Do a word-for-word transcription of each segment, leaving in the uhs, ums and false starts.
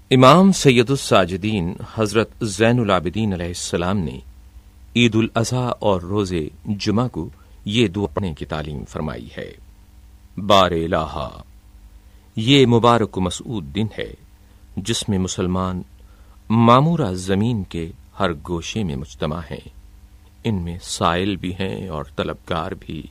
امام سید الساجدین حضرت زین العابدین علیہ السلام نے عید الاضحیٰ اور روز جمعہ کو یہ دعا پڑھنے کی تعلیم فرمائی ہے۔ بار الہ، یہ مبارک و مسعود دن ہے جس میں مسلمان معمورہ زمین کے ہر گوشے میں مجتمع ہیں۔ ان میں سائل بھی ہیں اور طلبگار بھی،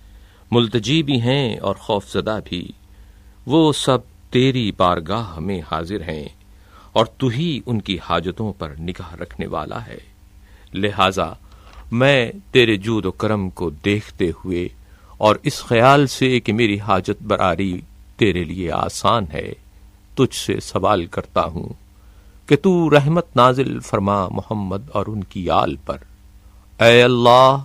ملتجی بھی ہیں اور خوف زدہ بھی، وہ سب تیری بارگاہ میں حاضر ہیں اور تو ہی ان کی حاجتوں پر نگاہ رکھنے والا ہے۔ لہذا میں تیرے جود و کرم کو دیکھتے ہوئے اور اس خیال سے کہ میری حاجت براری تیرے لیے آسان ہے، تجھ سے سوال کرتا ہوں کہ تو رحمت نازل فرما محمد اور ان کی آل پر۔ اے اللہ،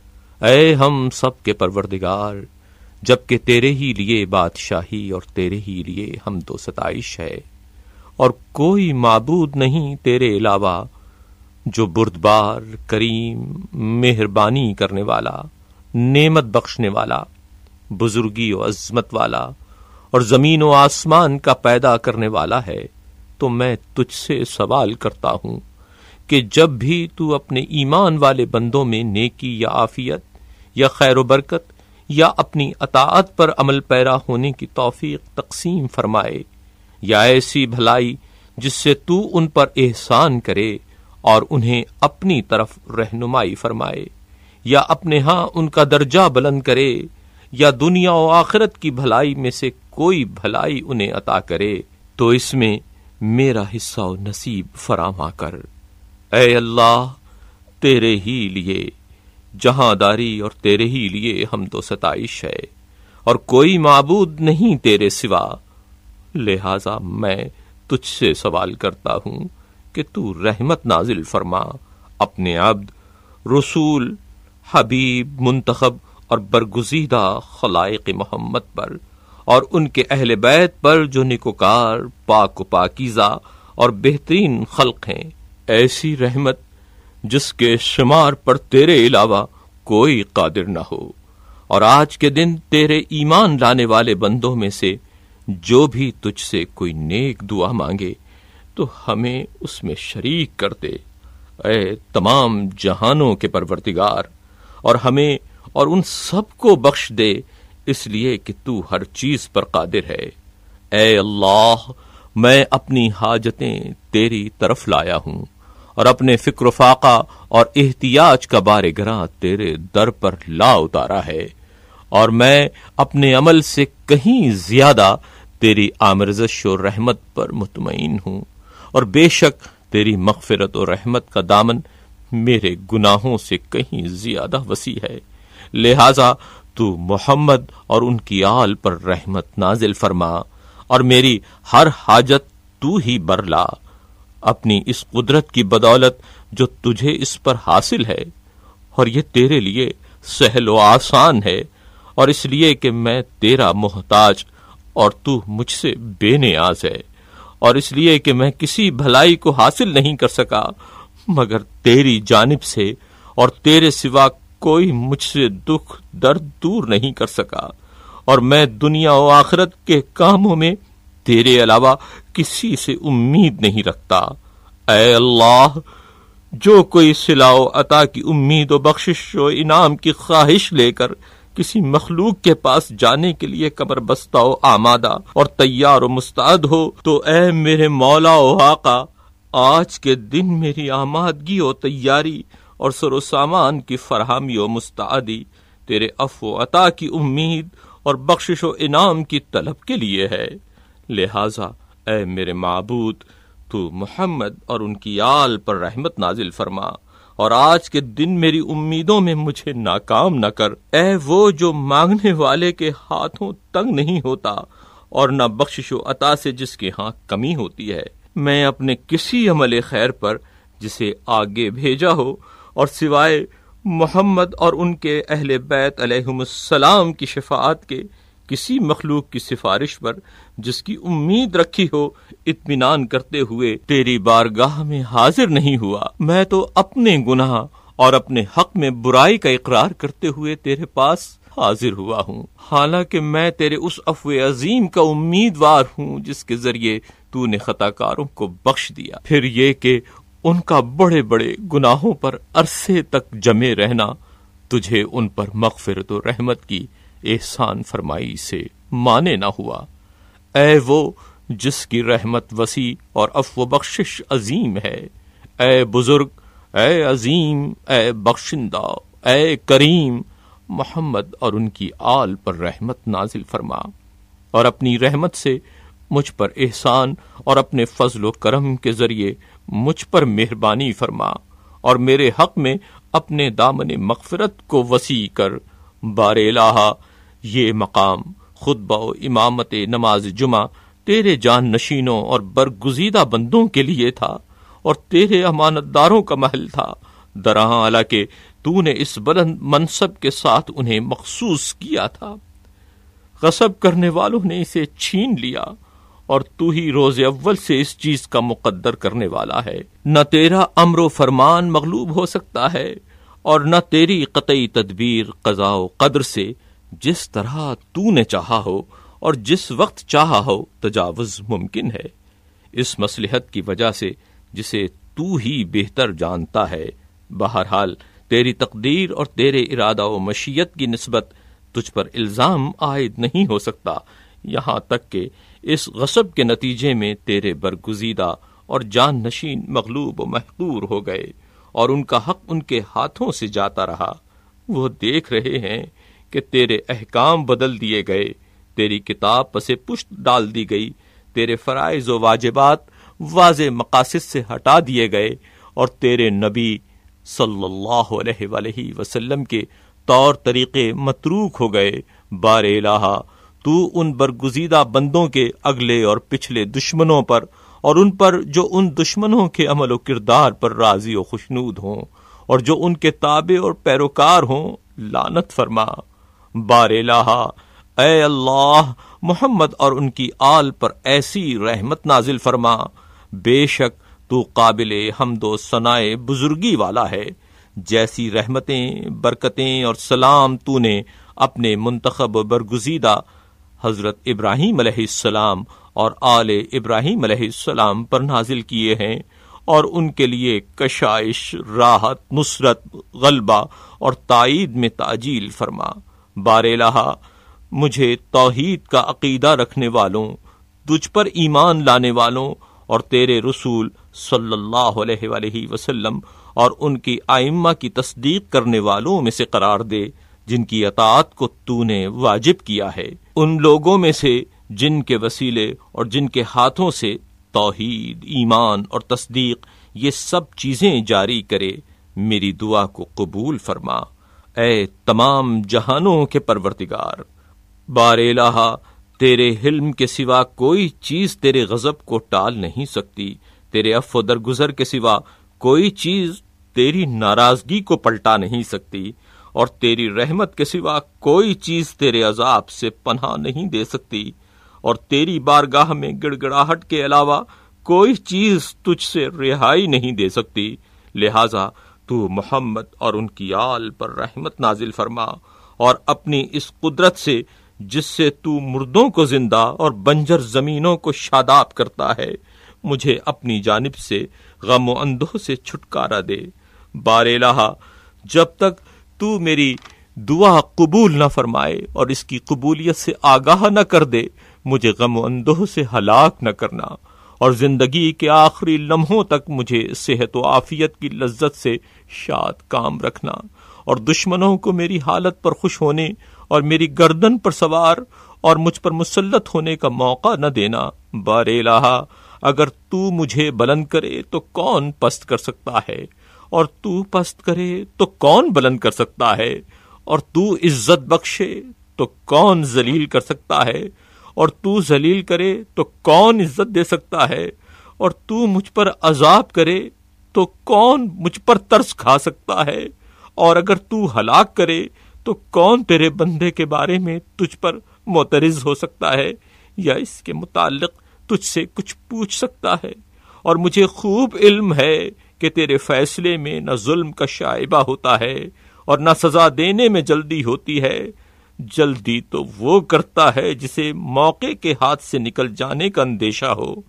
اے ہم سب کے پروردگار، جبکہ تیرے ہی لیے بادشاہی اور تیرے ہی لیے حمد و ستائش ہے، اور کوئی معبود نہیں تیرے علاوہ جو بردبار، کریم، مہربانی کرنے والا، نعمت بخشنے والا، بزرگی و عظمت والا اور زمین و آسمان کا پیدا کرنے والا ہے۔ تو میں تجھ سے سوال کرتا ہوں کہ جب بھی تو اپنے ایمان والے بندوں میں نیکی یا عافیت یا خیر و برکت یا اپنی اطاعت پر عمل پیرا ہونے کی توفیق تقسیم فرمائے، یا ایسی بھلائی جس سے تو ان پر احسان کرے اور انہیں اپنی طرف رہنمائی فرمائے، یا اپنے ہاں ان کا درجہ بلند کرے، یا دنیا و آخرت کی بھلائی میں سے کوئی بھلائی انہیں عطا کرے، تو اس میں میرا حصہ و نصیب فراہم کر۔ اے اللہ، تیرے ہی لیے جہاں داری اور تیرے ہی لیے حمد و ستائش ہے، اور کوئی معبود نہیں تیرے سوا۔ لہذا میں تجھ سے سوال کرتا ہوں کہ تو رحمت نازل فرما اپنے عبد، رسول، حبیب، منتخب اور برگزیدہ خلائق محمد پر اور ان کے اہل بیت پر جو نیکوکار، پاک و پاکیزہ اور بہترین خلق ہیں، ایسی رحمت جس کے شمار پر تیرے علاوہ کوئی قادر نہ ہو۔ اور آج کے دن تیرے ایمان لانے والے بندوں میں سے جو بھی تجھ سے کوئی نیک دعا مانگے تو ہمیں اس میں شریک کر دے۔ اے تمام جہانوں کے پروردگار، اور ہمیں اور ان سب کو بخش دے، اس لیے کہ تو ہر چیز پر قادر ہے۔ اے اللہ، میں اپنی حاجتیں تیری طرف لایا ہوں اور اپنے فکر و فاقہ اور احتیاج کا بار گراں تیرے در پر لا اتارا ہے، اور میں اپنے عمل سے کہیں زیادہ تیری آمرزش و رحمت پر مطمئن ہوں، اور بے شک تیری مغفرت و رحمت کا دامن میرے گناہوں سے کہیں زیادہ وسیع ہے۔ لہذا تو محمد اور ان کی آل پر رحمت نازل فرما اور میری ہر حاجت تو ہی برلا، اپنی اس قدرت کی بدولت جو تجھے اس پر حاصل ہے، اور یہ تیرے لیے سہل و آسان ہے، اور اس لیے کہ میں تیرا محتاج اور تو مجھ سے بے نیاز ہے، اور اس لیے کہ میں کسی بھلائی کو حاصل نہیں کر سکا مگر تیری جانب سے، اور تیرے سوا کوئی مجھ سے دکھ درد دور نہیں کر سکا، اور میں دنیا و آخرت کے کاموں میں تیرے علاوہ کسی سے امید نہیں رکھتا۔ اے اللہ، جو کوئی صلہ و عطا کی امید و بخشش و انعام کی خواہش لے کر کسی مخلوق کے پاس جانے کے لیے کمر بستہ و آمادہ اور تیار و مستعد ہو، تو اے میرے مولا و آقا، آج کے دن میری آمادگی و تیاری اور سر و سامان کی فراہمی و مستعدی تیرے عفو و عطا کی امید اور بخشش و انعام کی طلب کے لیے ہے۔ لہذا اے میرے معبود، تو محمد اور ان کی آل پر رحمت نازل فرما، اور آج کے دن میری امیدوں میں مجھے ناکام نہ کر۔ اے وہ جو مانگنے والے کے ہاتھوں تنگ نہیں ہوتا اور نہ بخشش و عطا سے جس کے ہاں کمی ہوتی ہے، میں اپنے کسی عمل خیر پر جسے آگے بھیجا ہو اور سوائے محمد اور ان کے اہل بیت علیہم السلام کی شفاعت کے کسی مخلوق کی سفارش پر جس کی امید رکھی ہو، اطمینان کرتے ہوئے تیری بارگاہ میں حاضر نہیں ہوا۔ میں تو اپنے گناہ اور اپنے حق میں برائی کا اقرار کرتے ہوئے تیرے پاس حاضر ہوا ہوں، حالانکہ میں تیرے اس عفو عظیم کا امیدوار ہوں جس کے ذریعے تو نے خطا کاروں کو بخش دیا، پھر یہ کہ ان کا بڑے بڑے گناہوں پر عرصے تک جمے رہنا تجھے ان پر مغفرت و رحمت کی احسان فرمائی سے مانے نہ ہوا۔ اے وہ جس کی رحمت وسیع اور عفو و بخشش عظیم ہے، اے بزرگ، اے عظیم، اے بخشندہ، اے کریم، محمد اور ان کی آل پر رحمت نازل فرما، اور اپنی رحمت سے مجھ پر احسان اور اپنے فضل و کرم کے ذریعے مجھ پر مہربانی فرما، اور میرے حق میں اپنے دامن مغفرت کو وسیع کر۔ بار الہ، یہ مقام خطبہ و امامت نماز جمعہ تیرے جان نشینوں اور برگزیدہ بندوں کے لیے تھا اور تیرے امانت داروں کا محل تھا، درہاں حالانکہ تو نے اس بلند منصب کے ساتھ انہیں مخصوص کیا تھا۔ غصب کرنے والوں نے اسے چھین لیا، اور تو ہی روز اول سے اس چیز کا مقدر کرنے والا ہے۔ نہ تیرا امر و فرمان مغلوب ہو سکتا ہے، اور نہ تیری قطعی تدبیر قضاء و قدر سے جس طرح تو نے چاہا ہو اور جس وقت چاہا ہو تجاوز ممکن ہے، اس مصلحت کی وجہ سے جسے تو ہی بہتر جانتا ہے۔ بہرحال تیری تقدیر اور تیرے ارادہ و مشیت کی نسبت تجھ پر الزام عائد نہیں ہو سکتا، یہاں تک کہ اس غصب کے نتیجے میں تیرے برگزیدہ اور جان نشین مغلوب و محقور ہو گئے، اور ان کا حق ان کے ہاتھوں سے جاتا رہا۔ وہ دیکھ رہے ہیں کہ تیرے احکام بدل دیے گئے، تیری کتاب پس پشت ڈال دی گئی، تیرے فرائض و واجبات واضح مقاصد سے ہٹا دیے گئے، اور تیرے نبی صلی اللہ علیہ وآلہ وسلم کے طور طریقے متروک ہو گئے۔ بار الہ، تو ان برگزیدہ بندوں کے اگلے اور پچھلے دشمنوں پر اور ان پر جو ان دشمنوں کے عمل و کردار پر راضی و خوشنود ہوں اور جو ان کے تابع اور پیروکار ہوں لعنت فرما۔ بار الہ، اے اللہ، محمد اور ان کی آل پر ایسی رحمت نازل فرما، بے شک تو قابل حمد و ثناء بزرگی والا ہے، جیسی رحمتیں، برکتیں اور سلام تو نے اپنے منتخب و برگزیدہ حضرت ابراہیم علیہ السلام اور آل ابراہیم علیہ السلام پر نازل کیے ہیں، اور ان کے لیے کشائش، راحت، نصرت، غلبہ اور تائید میں تعجیل فرما۔ بار الہ، مجھے توحید کا عقیدہ رکھنے والوں، تجھ پر ایمان لانے والوں اور تیرے رسول صلی اللہ علیہ وآلہ وسلم اور ان کی ائمہ کی تصدیق کرنے والوں میں سے قرار دے، جن کی اطاعت کو تو نے واجب کیا ہے، ان لوگوں میں سے جن کے وسیلے اور جن کے ہاتھوں سے توحید، ایمان اور تصدیق یہ سب چیزیں جاری کرے۔ میری دعا کو قبول فرما، اے تمام جہانوں کے پروردگار۔ بار الہ، تیرے حلم کے سوا کوئی چیز تیرے غضب کو ٹال نہیں سکتی، تیرے عفو درگزر کے سوا کوئی چیز تیری ناراضگی کو پلٹا نہیں سکتی، اور تیری رحمت کے سوا کوئی چیز تیرے عذاب سے پناہ نہیں دے سکتی، اور تیری بارگاہ میں گڑ گڑاہٹ کے علاوہ کوئی چیز تجھ سے رہائی نہیں دے سکتی۔ لہذا تو محمد اور ان کی آل پر رحمت نازل فرما، اور اپنی اس قدرت سے جس سے تو مردوں کو زندہ اور بنجر زمینوں کو شاداب کرتا ہے، مجھے اپنی جانب سے غم و اندوہ سے چھٹکارا دے۔ بار الہ، جب تک تو میری دعا قبول نہ فرمائے اور اس کی قبولیت سے آگاہ نہ کر دے، مجھے غم و اندوہ سے ہلاک نہ کرنا، اور زندگی کے آخری لمحوں تک مجھے صحت و عافیت کی لذت سے شاد کام رکھنا، اور دشمنوں کو میری حالت پر خوش ہونے اور میری گردن پر سوار اور مجھ پر مسلط ہونے کا موقع نہ دینا۔ بار الہ، اگر تو مجھے بلند کرے تو کون پست کر سکتا ہے، اور تو پست کرے تو کون بلند کر سکتا ہے، اور تو عزت بخشے تو کون ذلیل کر سکتا ہے، اور تو ذلیل کرے تو کون عزت دے سکتا ہے، اور تو مجھ پر عذاب کرے تو کون مجھ پر ترس کھا سکتا ہے، اور اگر تو ہلاک کرے تو کون تیرے بندے کے بارے میں تجھ پر معترض ہو سکتا ہے یا اس کے متعلق تجھ سے کچھ پوچھ سکتا ہے۔ اور مجھے خوب علم ہے کہ تیرے فیصلے میں نہ ظلم کا شائبہ ہوتا ہے اور نہ سزا دینے میں جلدی ہوتی ہے، جلدی تو وہ کرتا ہے جسے موقع کے ہاتھ سے نکل جانے کا اندیشہ ہو،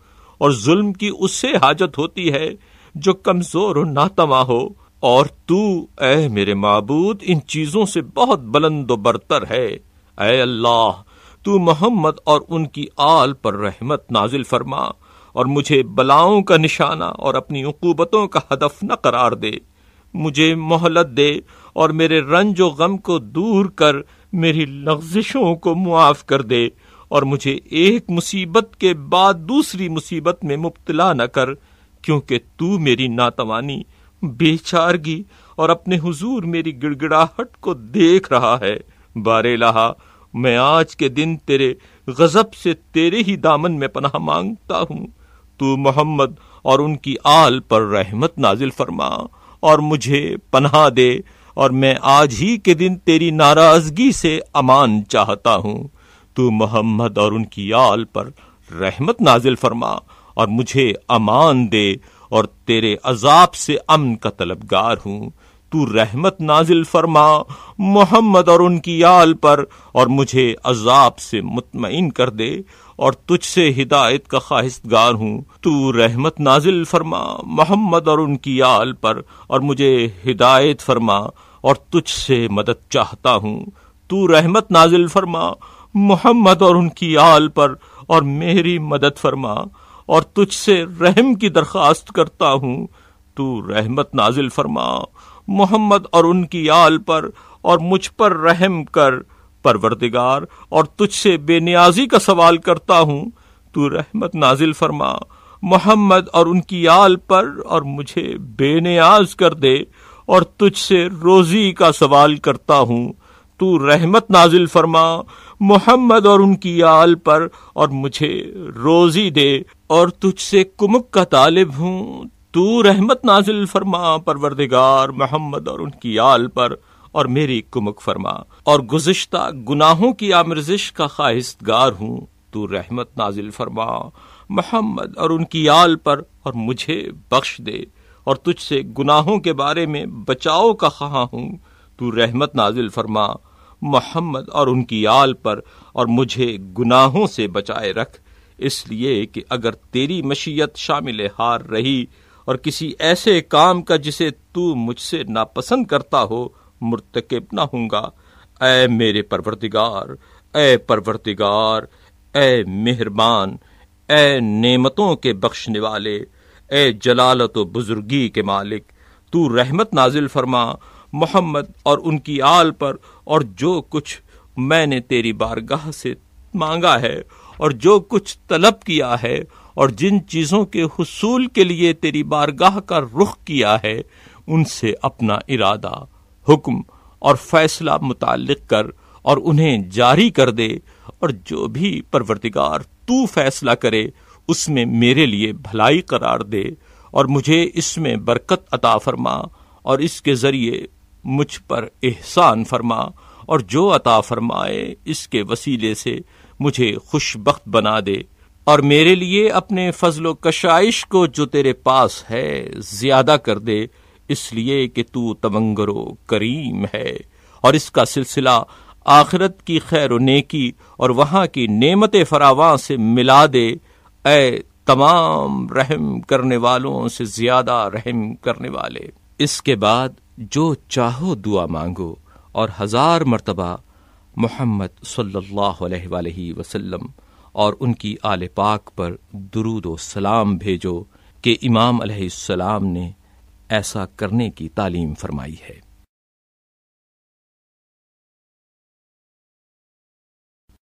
اور ظلم کی اس سے حاجت ہوتی ہے جو کمزور و ناتواں ہو، اور تو اے میرے معبود ان چیزوں سے بہت بلند و برتر ہے۔ اے اللہ، تو محمد اور ان کی آل پر رحمت نازل فرما اور مجھے بلاؤں کا نشانہ اور اپنی عقوبتوں کا ہدف نہ قرار دے۔ مجھے مہلت دے اور میرے رنج و غم کو دور کر میری لغزشوں کو معاف کر دے، اور مجھے ایک مصیبت کے بعد دوسری مصیبت میں مبتلا نہ کر، کیونکہ تو میری ناتوانی، بے چارگی اور اپنے حضور میری گڑ گڑاہٹ کو دیکھ رہا ہے۔ بار الہ، میں آج کے دن تیرے غضب سے تیرے ہی دامن میں پناہ مانگتا ہوں۔ تو محمد اور ان کی آل پر رحمت نازل فرما اور مجھے پناہ دے، اور میں آج ہی کے دن تیری ناراضگی سے امان چاہتا ہوں۔ تو محمد اور ان کی آل پر رحمت نازل فرما اور مجھے امان دے، اور تیرے عذاب سے امن کا طلبگار ہوں۔ تو رحمت نازل فرما محمد اور ان کی آل پر اور مجھے عذاب سے مطمئن کر دے، اور تجھ سے ہدایت کا خواہشگار ہوں۔ تو رحمت نازل فرما محمد اور ان کی آل پر اور مجھے ہدایت فرما، اور تجھ سے مدد چاہتا ہوں۔ تو رحمت نازل فرما محمد اور ان کی آل پر اور میری مدد فرما، اور تجھ سے رحم کی درخواست کرتا ہوں۔ تو رحمت نازل فرما محمد اور ان کی آل پر اور مجھ پر رحم کر پروردگار، اور تجھ سے بے نیازی کا سوال کرتا ہوں۔ تو رحمت نازل فرما محمد اور ان کی آل پر اور مجھے بے نیاز کر دے، اور تجھ سے روزی کا سوال کرتا ہوں۔ تو رحمت نازل فرما محمد اور ان کی آل پر اور مجھے روزی دے، اور تجھ سے کمک کا طالب ہوں۔ تو رحمت نازل فرما پروردگار محمد اور ان کی آل پر اور میری کمک فرما، اور گزشتہ گناہوں کی آمرزش کا خواہشگار ہوں۔ تو رحمت نازل فرما محمد اور ان کی آل پر اور مجھے بخش دے، اور تجھ سے گناہوں کے بارے میں بچاؤ کا خواہاں ہوں۔ تو رحمت نازل فرما محمد اور ان کی آل پر اور مجھے گناہوں سے بچائے رکھ، اس لیے کہ اگر تیری مشیت شامل حال رہی اور کسی ایسے کام کا جسے تو مجھ سے ناپسند کرتا ہو مرتکب نہ ہوں گا۔ اے میرے پروردگار، اے پروردگار، اے مہربان، اے نعمتوں کے بخشنے والے، اے جلالت و بزرگی کے مالک، تو رحمت نازل فرما محمد اور ان کی آل پر، اور جو کچھ میں نے تیری بارگاہ سے مانگا ہے اور جو کچھ طلب کیا ہے اور جن چیزوں کے حصول کے لیے تیری بارگاہ کا رخ کیا ہے، ان سے اپنا ارادہ، حکم اور فیصلہ متعلق کر اور انہیں جاری کر دے، اور جو بھی پروردگار تو فیصلہ کرے اس میں میرے لیے بھلائی قرار دے، اور مجھے اس میں برکت عطا فرما، اور اس کے ذریعے مجھ پر احسان فرما، اور جو عطا فرمائے اس کے وسیلے سے مجھے خوش بخت بنا دے، اور میرے لیے اپنے فضل و کشائش کو جو تیرے پاس ہے زیادہ کر دے، اس لیے کہ تو تمنگر و کریم ہے، اور اس کا سلسلہ آخرت کی خیر و نیکی اور وہاں کی نعمت فراواں سے ملا دے۔ اے تمام رحم کرنے والوں سے زیادہ رحم کرنے والے۔ اس کے بعد جو چاہو دعا مانگو، اور ہزار مرتبہ محمد صلی اللہ علیہ وآلہ وسلم اور ان کی آل پاک پر درود و سلام بھیجو، کہ امام علیہ السلام نے ایسا کرنے کی تعلیم فرمائی ہے۔